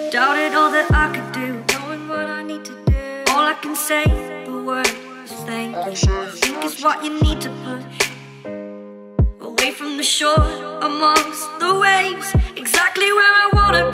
Doubted all that I could do, knowing what I need to do. All I can say, the word is thank you. I think it's what you need to put away from the shore, amongst the waves, exactly where I wanna be.